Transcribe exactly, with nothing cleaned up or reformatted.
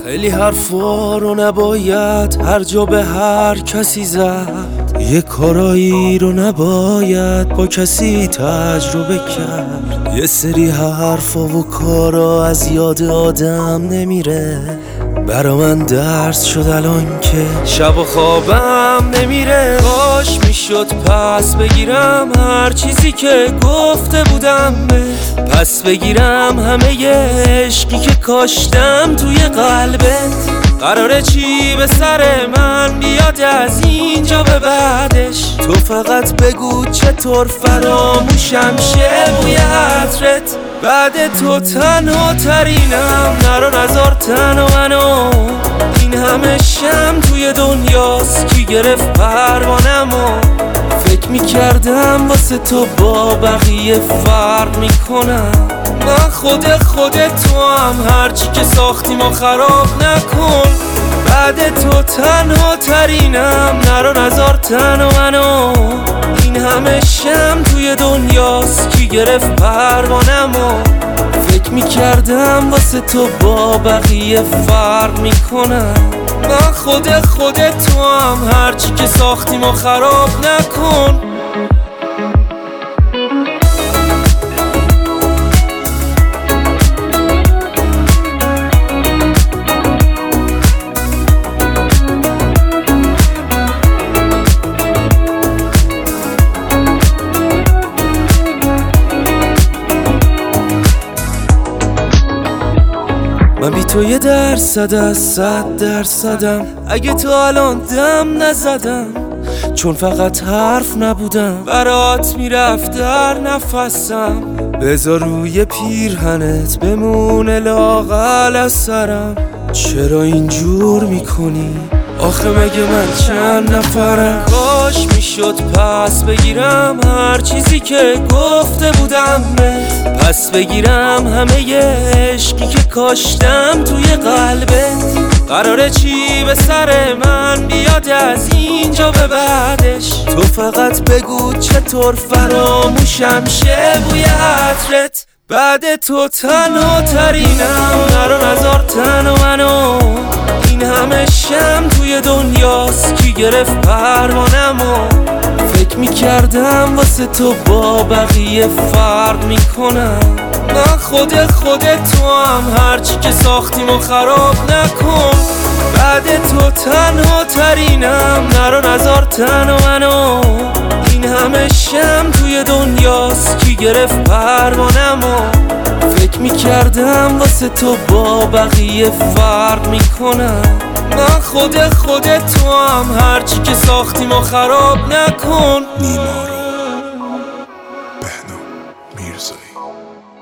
خیلی حرفا رو نباید هر جا به هر کسی زد، یه کارایی رو نباید با کسی تجربه کرد. یه سری حرفا و کارا از یاد آدم نمیره، برا من درس شد الان که شب و خوابم نمیره. کاش میشد پس بگیرم هر چیزی که گفته بودم، پس بگیرم همه ی عشقی که کاشتم توی قلبت. قراره چی به سر من بیاد از اینجا به بعدش؟ تو فقط بگو چطور فراموشم شه بوی عطرت. بعد تو تنها ترینم، نرو نزار تنها منو. این همه شم توی دنیاست کی گرفت پروانمو. فکر میکردم واسه تو با بقیه فرق میکنم. من خود خود تو هم هرچی که ساختیم و خراب نکن. بعد تو تنها ترینم، نرو نزار تنها منو. این همه شم توی دنیاست کی گرفت پروانمو. فکر میکردم واسه تو با بقیه فرق میکنم. من خود خود تو هم هرچی که ساختیم و خراب نکن. من بی تو یه درصد از صد درصدم، اگه تو الان دم نزدم. چون فقط حرف نبودم، برات میرفت در نفسم. بذار روی پیرهنت بمونه لاغل از سرم. چرا اینجور میکنی؟ آخه مگه من چند نفرم؟ کاش میشد پس بگیرم هر چیزی که گفته بودم، پس بگیرم همه ی عشقی که کاشتم توی قلبت. قراره چی به سر من بیاد از اینجا به بعدش؟ تو فقط بگو چطور فراموشم شه بوی عطرت. بعد تو تنها ترینم، نرو نزار تنها منو. این همه شم توی دنیاست کی گرفت پروانمو. فکر میکردم واسه تو با بقیه فرق میکنم. من خود خود تو هم هرچی که ساختیم و خراب نکن. بعد تو تنها ترینم، نرو نزار تنها منو. این همه شم توی دنیاست کی گرفت پروانمو. فکر میکردم واسه تو با بقیه فرق میکنم. من خود خود تو هم هرچی که ساختیم و خراب نکن. نیما رو بهنام میرزایی.